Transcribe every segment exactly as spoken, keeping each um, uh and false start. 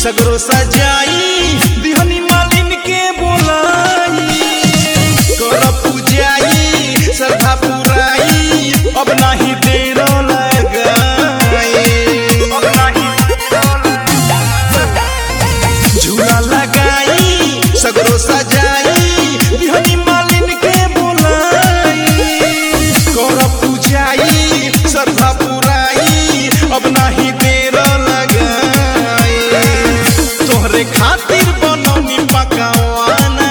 सगरो सजाई दिहनी मालिन के बोलाई कर पूजाई श्रद्धा पुराई अब नहीं देर लगाई झूला लगाई सगरो सजाई दिहनी मालिन के बोलाई कर पूजाई श्रद्धा पुराई अब नहीं देर लगाई तोहरे खातिर बनौनी पकावाना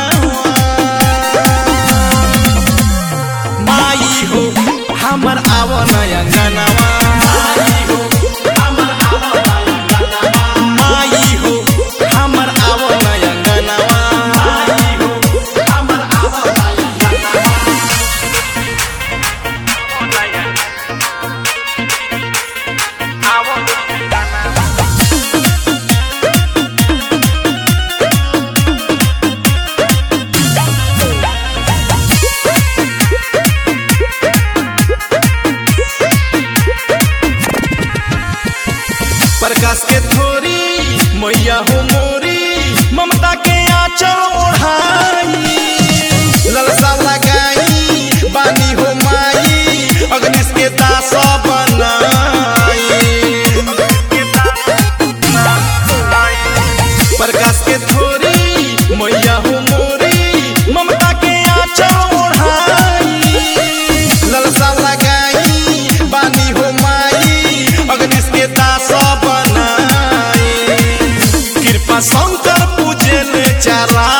माई हो हमर आवना अंगनवा माई हो हमर आवना माई हो हमर आवना अंगनवा माई हो हमर आवना प्रकाश के थोरी मैया हो मोरी ममता के आंचल ओढ़ाई ललसा लगाई बानी हो माई अग्निश के दास बनाई प्रकाश के थोरी मैया हो मोरी ममता के आंचल ओढ़ाई ललसा लगाई बानी हो माई अग्निश के दास शंकर पूजे ले चारा।